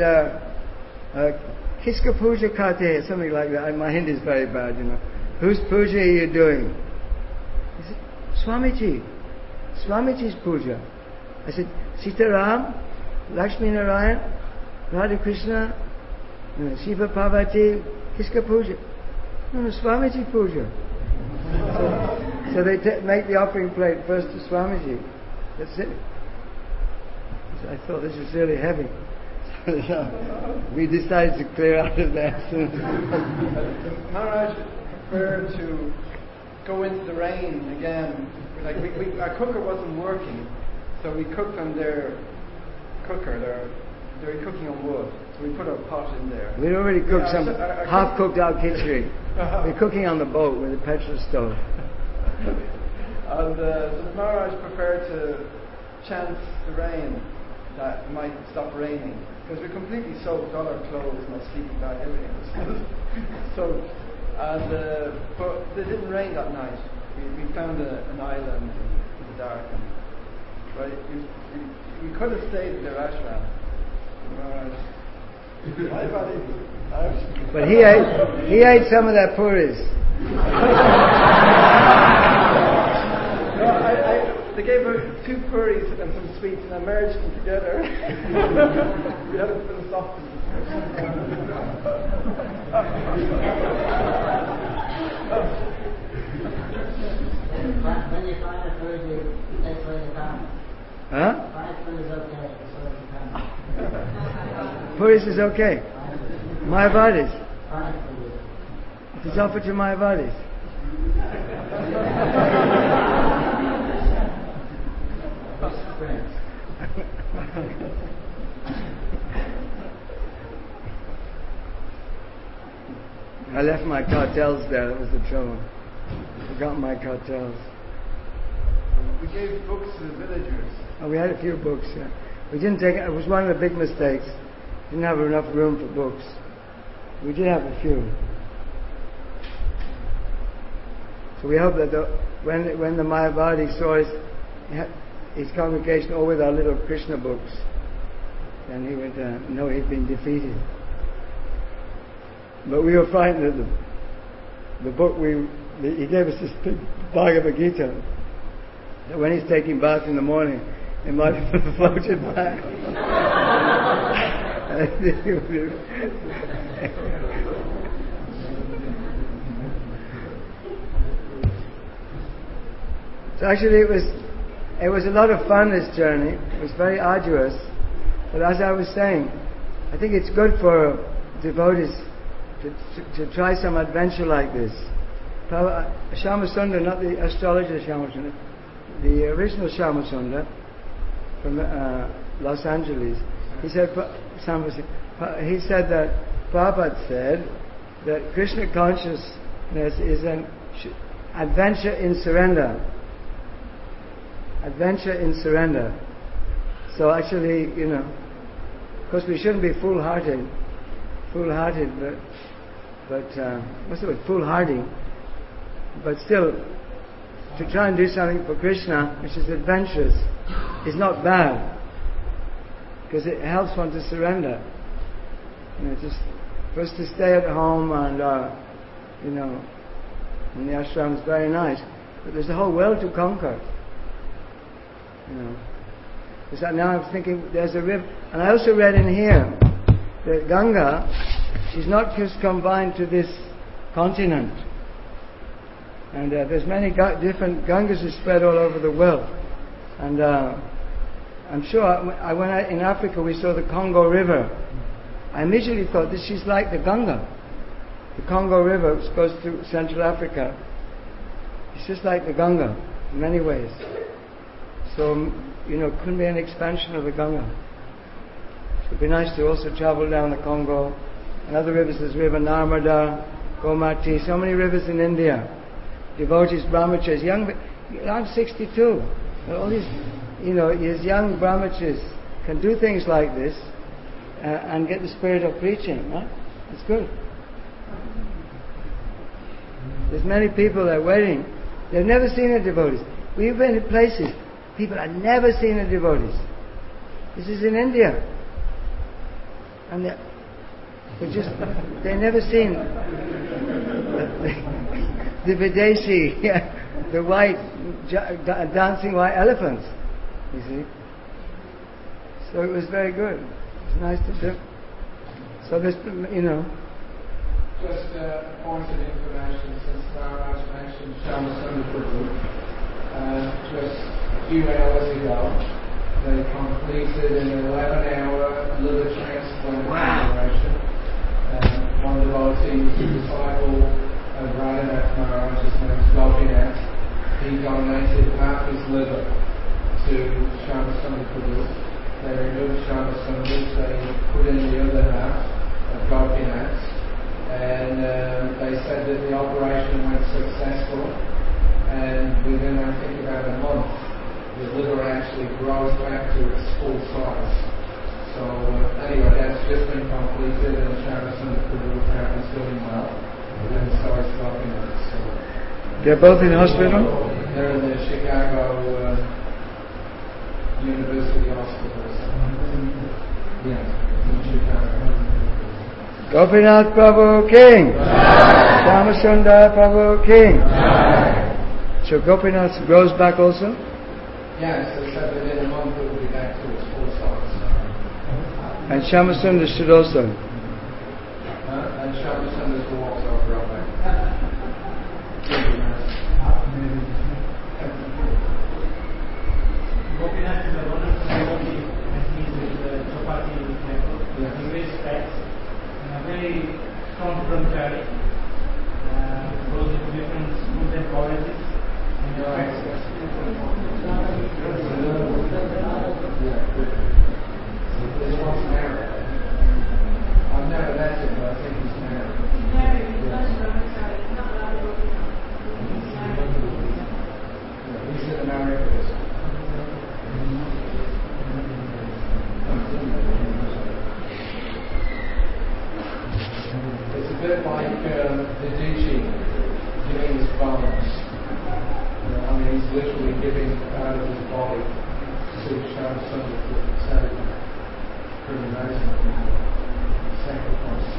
Kiska puja karte, something like that. And my Hindi is very bad, Whose puja are you doing? He said, Swamiji's puja. I said, Sitaram, Lakshmi Narayan, Radha Krishna, Shiva Parvati, Kiska puja? No, Swamiji puja. So they make the offering plate first to Swamiji. That's it. So I thought this was really heavy. So we decided to clear out of there. Maharaj preferred to go into the rain again. Like our cooker wasn't working, so we cooked on their cooker. They're cooking on wood, so we put a pot in there. We'd already cooked some half-cooked out khichdi. We're cooking on the boat with a petrol stove. And so Maharaj preferred to chant the rain that it might stop raining, because we're completely soaked, all our clothes, my sleeping bag, everything was soaked. And but it didn't rain that night. We found an island in the dark, and right, we could have stayed in their ashram. My body. But he ate some of that puris. No, they gave her 2 puris and some sweets, and I merged them together. We had a philosophical discussion. When you find a food, that's where you come. Huh? Find food is okay, that's where you come. Puris is okay. Mayavadis. Find food. It is offered to Mayavadis. I left my cartels there, that was the trouble. Forgot my cartels. We gave books to the villagers. Oh, we had a few books, yeah. We didn't take it was one of the big mistakes. Didn't have enough room for books. We did have a few. So we hope that when the Mayavadi saw his congregation all with our little Krishna books, then he would know he'd been defeated. But we were frightened that the book he gave us this big Bhagavad Gita, that when he's taking bath in the morning, it might have floated back. So actually it was a lot of fun, this journey. It was very arduous. But as I was saying, I think it's good for devotees to try some adventure like this. Shyamasundar, not the astrologer Shyamasundar, the original Shyamasundar from Los Angeles, he said that Prabhupada said that Krishna consciousness is an adventure in surrender. Adventure in surrender. So actually, of course we shouldn't be foolhardy, but what's the word? Foolhardy. But still, to try and do something for Krishna, which is adventurous, is not bad, because it helps one to surrender. Just for us to stay at home and in the ashram is very nice, but there's a whole world to conquer. So now I'm thinking there's a river, and I also read in here that Ganga is not just confined to this continent, and there's many different Gangas are spread all over the world, and I'm sure in Africa we saw the Congo River. I immediately thought this is like the Ganga. The Congo River, which goes through Central Africa, it's just like the Ganga in many ways. So, couldn't be an expansion of the Ganga. So it'd be nice to also travel down the Congo. And other rivers, there's River Narmada, Gomati, so many rivers in India. Devotees, brahmacharis, I'm 62. All these, these young brahmacharis can do things like this and get the spirit of preaching, right? It's good. There's many people that are waiting. They've never seen a devotee. We've been in places, people have never seen a devotee. This is in India. And they've never seen the Videshi, the white, dancing white elephants, you see. So it was very good. It's nice to do. So this, Just a point of information, since Maharaj mentioned Shyamasundar Prabhu, just a few hours ago, they completed an 11-hour liver transplant operation. One devotee, the disciple of Radhanath Maharaj, his name is Gopinath, he donated half his liver to Shyamasundar Prabhu. They removed Shyamasundar, they put in the other half of Gopinath, and they said that the operation went successful, and within I think about a month the liver actually grows back to its full size. So anyway, that's just been completed, and Shyamasundar Prabhu apparently is doing well, and so is Gopinath. So they're both in hospital? they're in the Chicago University Hospital or something. Yeah, in Chicago. Gopinath Prabhu King! Shyamasundar Prabhu King! So Gopinath grows back also? Yes, they said that in a month it will be back to its full size. And Shyamasundar should also? And Shyamasundar will also grow back. Gopinath is a wonderful devotee, and he's with the Chapati network. He weighs fats, and a very strong brahmachari. Goes into different schools and colleges, and the fats. This one's married. I've never met him, but I think he's married. He's in America. It's a bit like Viduchi giving his bones. I mean, he's literally giving out of his body to Shyamasundar to sacrifice. Pretty amazing sacrifice.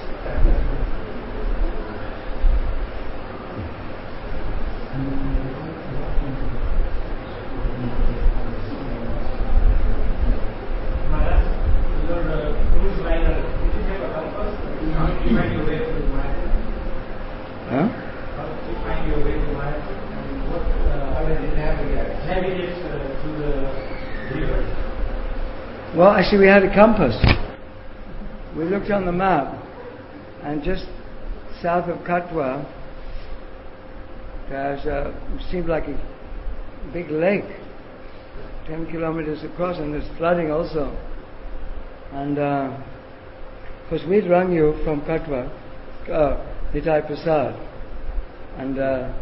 Maharaj, your cruise liner, did you have a compass? How did you find your way to Mayapur? Huh? How did you find your way to Mayapur? And what How did he navigate? navigates to the river? Well, actually we had a compass. We looked on the map, and just south of Katwa, there's it seemed like a big lake, 10 kilometers across, and there's flooding also. And of course we'd rung you from Katwa, Nitai Prasad, and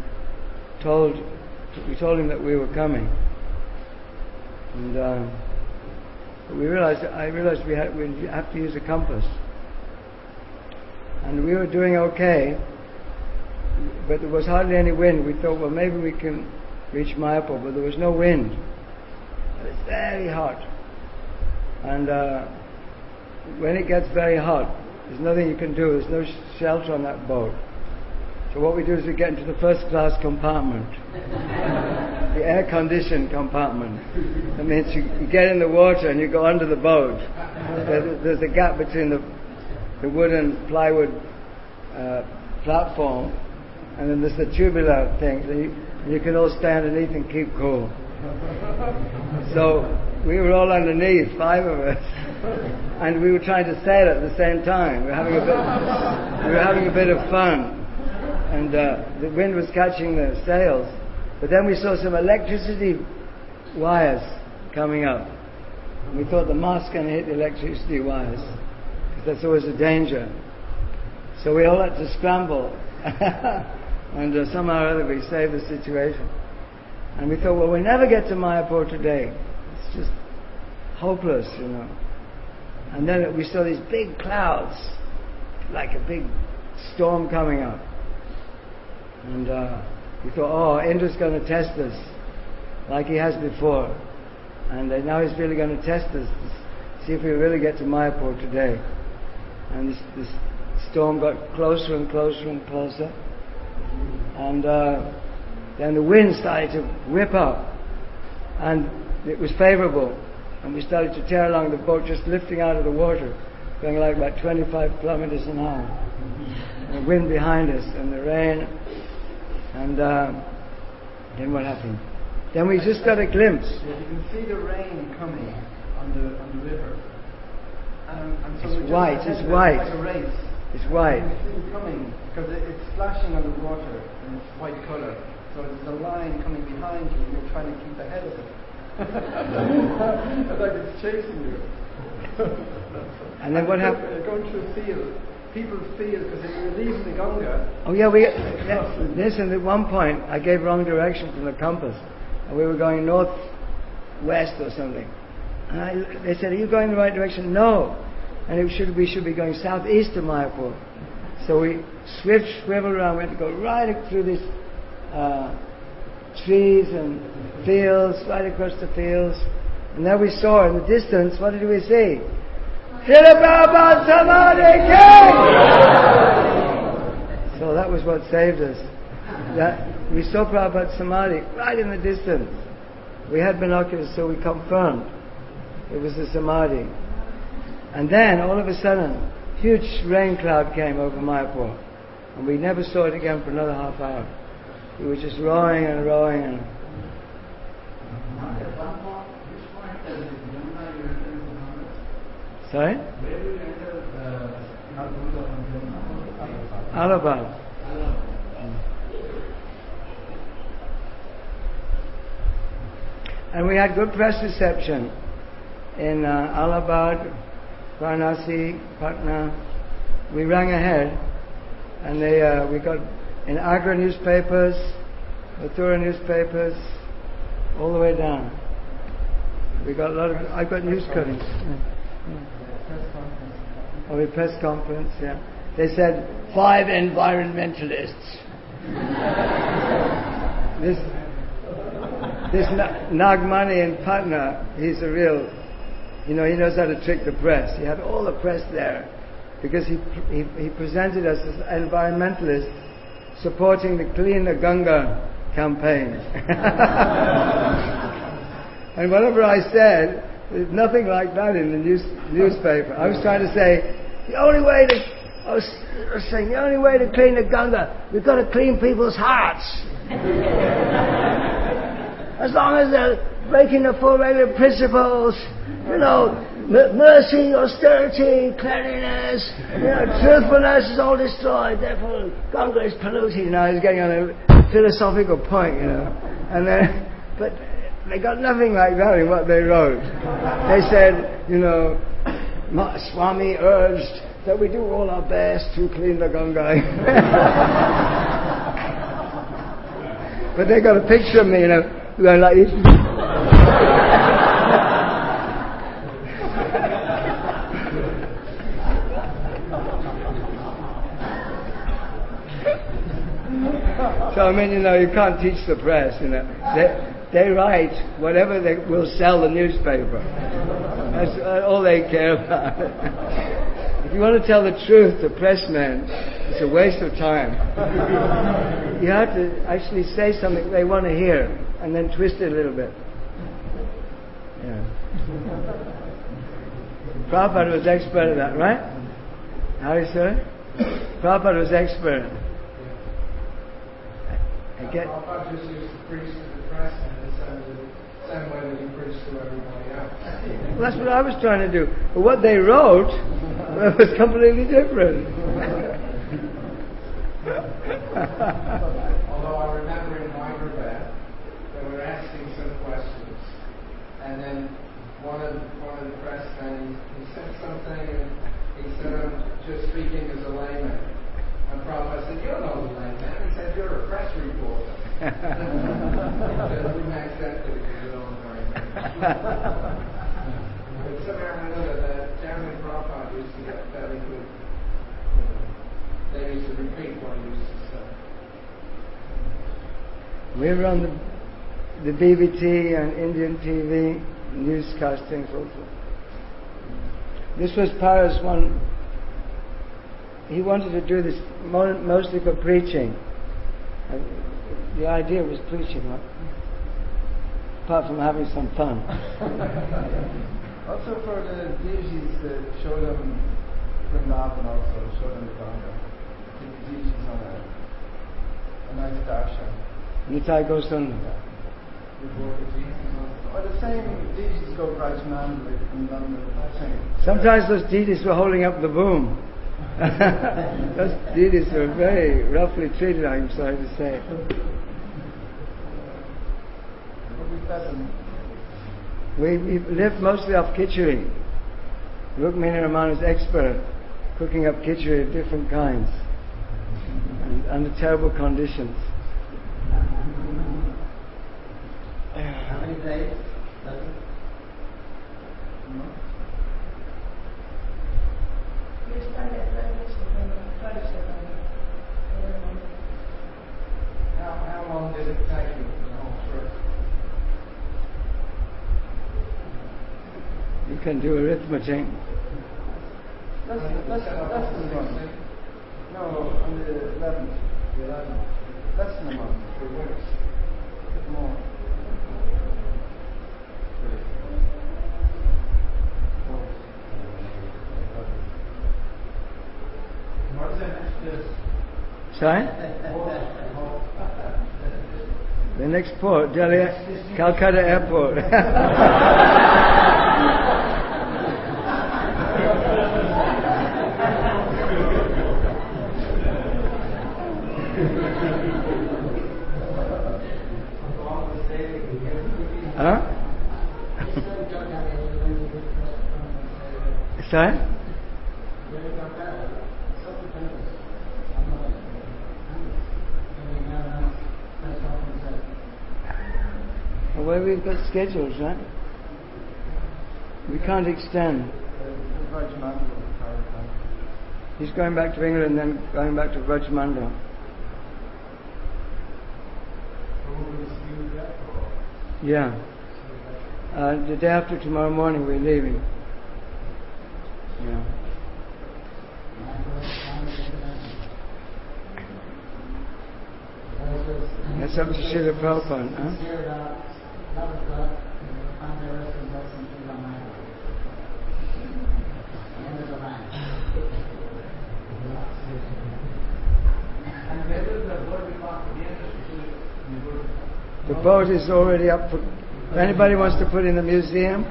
we told him that we were coming. And I realized we'd have to use a compass. And we were doing okay, but there was hardly any wind. We thought, well, maybe we can reach Mayapur, but there was no wind. It was very hot. And when it gets very hot, there's nothing you can do. There's no shelter on that boat. So what we do is we get into the first class compartment, the air-conditioned compartment. That means you get in the water and you go under the boat. There's a gap between the wooden plywood platform, and then there's the tubular thing. So you can all stay underneath and keep cool. So we were all underneath, 5 of us, and we were trying to sail at the same time. We were having a bit of fun. And the wind was catching the sails. But then we saw some electricity wires coming up. And we thought the mast going to hit the electricity wires, because that's always a danger. So we all had to scramble. And somehow or other we saved the situation. And we thought, well, we'll never get to Mayapur today. It's just hopeless, you know. And then we saw these big clouds, like a big storm coming up. And we thought, oh, Indra's going to test us like he has before. And now he's really going to test us to see if we really get to Mayapur today. And this storm got closer and closer and closer. And then the wind started to whip up. And it was favorable. And we started to tear along the boat, just lifting out of the water, going like about 25 kilometers an hour. And the wind behind us and the rain. And then what happened? Then we just got a glimpse. You can see the rain coming. on the river. And so It's white, it's white. Like a race. It's white. And we see it coming because it's splashing on the water and it's white colour. So there's a line coming behind you and you're trying to keep ahead of it. It's like it's chasing you. And then what happened? You're going through a field. People feel, because if you're leaving the Ganga... Oh yeah, listen, at one point I gave wrong direction from the compass. And we were going northwest or something. And they said, are you going the right direction? No. And we should be going southeast of Mayapur. So we swivel around. We had to go right through these trees and fields, right across the fields. And there we saw in the distance, what did we see? Srila Prabhupada Samadhi King! So that was what saved us. That we saw Prabhupada Samadhi right in the distance. We had binoculars, so we confirmed it was the Samadhi. And then, all of a sudden, huge rain cloud came over Mayapur. And we never saw it again for another half hour. We were just rowing and rowing and... Sorry? Allahabad. And we had good press reception in Allahabad, Varanasi, Patna. We rang ahead, and we got in Agra newspapers, Mathura newspapers, all the way down. We got a lot of. I got news cuttings. Oh, a press conference. Yeah. They said 5 environmentalists. This Nagmani in Patna, he's a real, he knows how to trick the press. He had all the press there because he presented us as environmentalists supporting the Clean the Ganga campaign. And whatever I said, there's nothing like that in the newspaper. I was trying to say, the only way to clean the Ganga, we've got to clean people's hearts. As long as they're breaking the 4 regular principles, mercy, austerity, cleanliness, truthfulness is all destroyed. Therefore, Ganga is polluted. Now he's getting on a philosophical point, and then, but they got nothing like that in what they wrote. They said, Swami urged that we do all our best to clean the Ganga. But they got a picture of me, going like this. So you can't teach the press. They write whatever they will sell the newspaper. That's all they care about. If you want to tell the truth to pressmen, it's a waste of time. You have to actually say something they want to hear and then twist it a little bit. Yeah. Prabhupada was expert at that, right? How do you say? Prabhupada was expert. Prabhupada just used to preach to the press in the same way that he preached to everybody else. Well, that's what I was trying to do. But what they wrote was completely different. Although I remember in Hyderabad, they were asking some questions, and then one of the pressmen, he said something, and he said, I'm just speaking as a layman. And Prabhupada said, you're not a layman. He said, you're a press reporter. He said, who makes that to his own layman? But somehow or another, that Chairman Prabhupada used to get very good. They used to repeat what he used to say. We were on the BBT and Indian TV newscastings also. This was Paras one. He wanted to do this mostly for preaching. The idea was preaching, right? Apart from having some fun. Also for the deities that show them Vrindavan also, show them the Ganga. The deities on a nice darshan. Nitai Goswami. Or the same deities go Rajmandali in London. Same. Sometimes those deities were holding up the boom. Those deities were very roughly treated, I'm sorry to say. We lived mostly off khichdi. Rukmini Raman is expert cooking up khichdi of different kinds and under terrible conditions. How many days? How long did it take you the whole trip? You can do arithmetic. Less than one. No, on the 11th. Less than a month. 3 weeks. A bit more. What's the next Sorry? The next port, Delhi, Calcutta Airport. Huh? Sorry? Well, we've got schedules, right? We can't extend. He's going back to England and then going back to Rajmandal. Yeah. The day after tomorrow morning we're leaving. Yeah. That's up to Srila Prabhupada, huh? The boat is already up for... If anybody wants to put in the museum...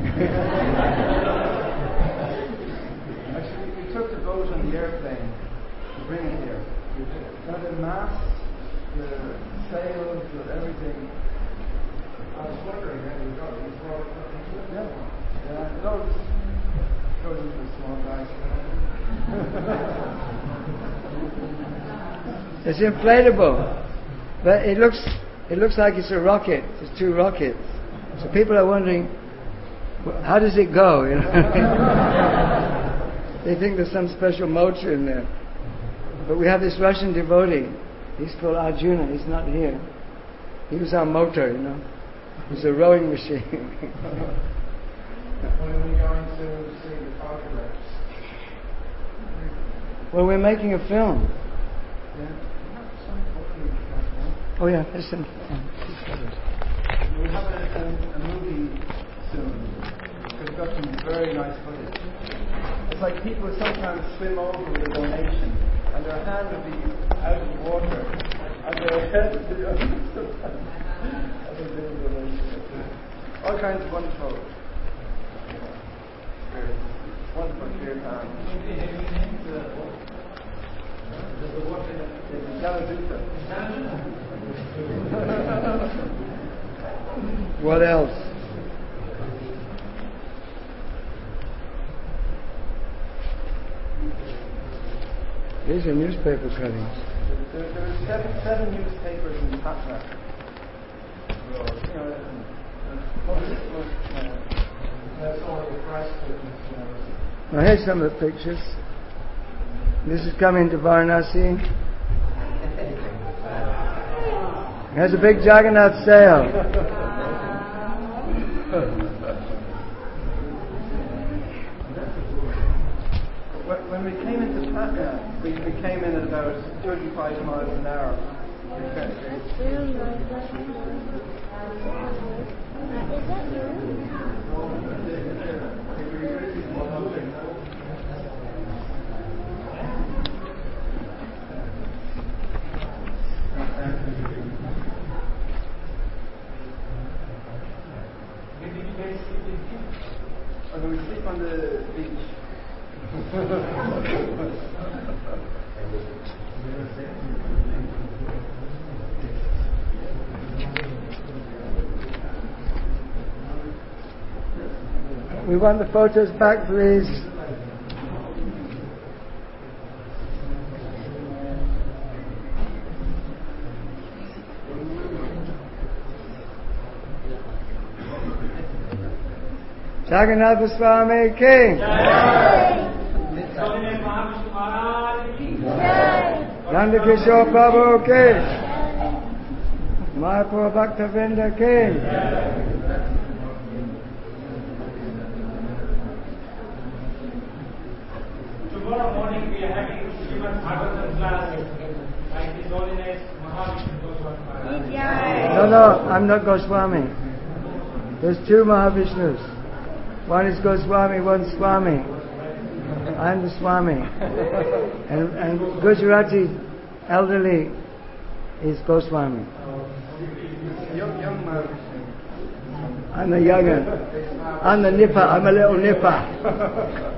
Actually, we took the boat on the airplane to bring it here. Now the mast, the sails, everything. I was wondering how you got it. You brought it up into it? Yeah, it all goes into a small bag. It's inflatable, but it looks like it's a rocket. It's 2 rockets. So people are wondering, how does it go? You know? They think there's some special motor in there. But we have this Russian devotee. He's called Arjuna. He's not here. He was our motor, you know. He's a rowing machine. When are we going to see the photographs? Well, we're making a film. Yeah. Oh yeah, there's some. We'll have a movie soon. We've got some very nice footage. It's like people sometimes swim over with a donation, and their hand will be out of the water, and their head will be up. All kinds of wonderful experiences. Wonderful clear time. What else? These are newspaper cuttings. There are seven newspapers in Patna. That's all your price statements. Now here's some of the pictures. This is coming to Varanasi. There's a big Jagannath sale. When we came into Patna, we came in at about 35 miles an hour. Is that We want the photos back, please. Jagannath Swami Ki Nanda Kishore Prabhu Ki Mayapur Bhaktavinda Ki. Tomorrow morning we are having Srimad Bhagavatam class by His Holiness Mahavishnu Goswami Maharaj. No, I'm not Goswami. There's two Mahavishnus. One is Goswami, one's Swami. I'm the Swami. And Gujarati elderly is Goswami. Young Mahavishnu. I'm the young'un. I'm the nipper. I'm a little nipper.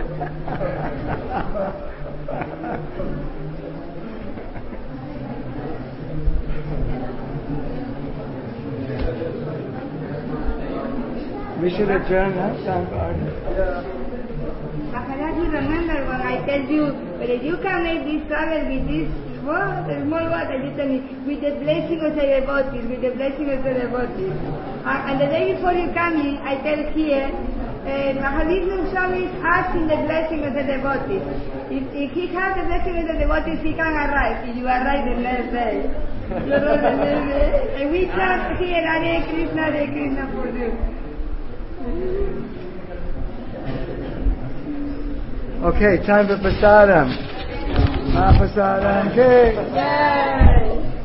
We should adjourn now, Shankar. Maharaji, remember when I tell you, but if you can make this travel with this small water, with the blessing of the devotees, and the day before you coming, I tell here, Mahavishnu Swami is asking the blessing of the devotees. If he has the blessing of the devotees, he can arrive. If you arrive the next day. And we chant here, Hare Krishna for you. Okay, time for prasadam. Mahaprasadam. Okay. Yay!